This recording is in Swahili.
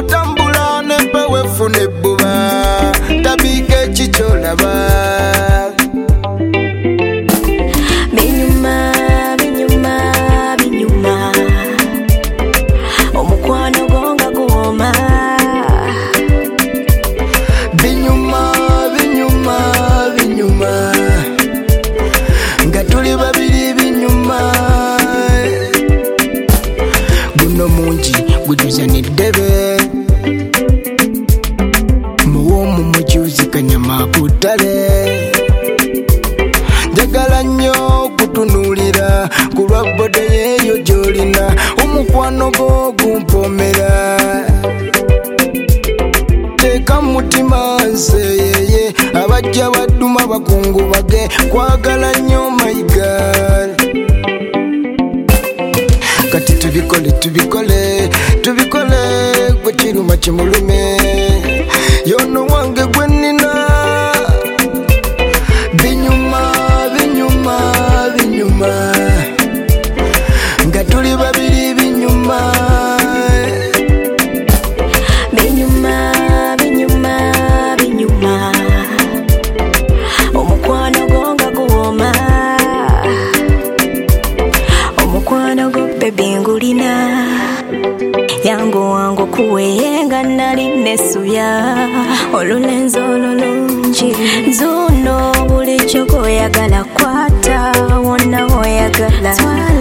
tambula nepewe fune buba tabike chicholaba binyuma omukwano gonga kuoma binyuma nga tuli babiri binyuma guno mungi gujuza n'eddebe muwomu mukyuzikanya makutale njagala nnyo okutunuulira ku lwa bode yeeyo gy'olina omukwano gwo gumpomera teeka mutima nseyeye abajja badduma bakungu bage kwagala nnyo my God kati tubikole gwe kiruma kimulume yono wange gwe nnina binyuma nga tuli babiri binyuma omukwano gonga kuoma omukwano go bebi ngulina yangu kuweyenga nali nesuya olulenzi olulungi zuno buli kyogoyagala kwata wonna woyagala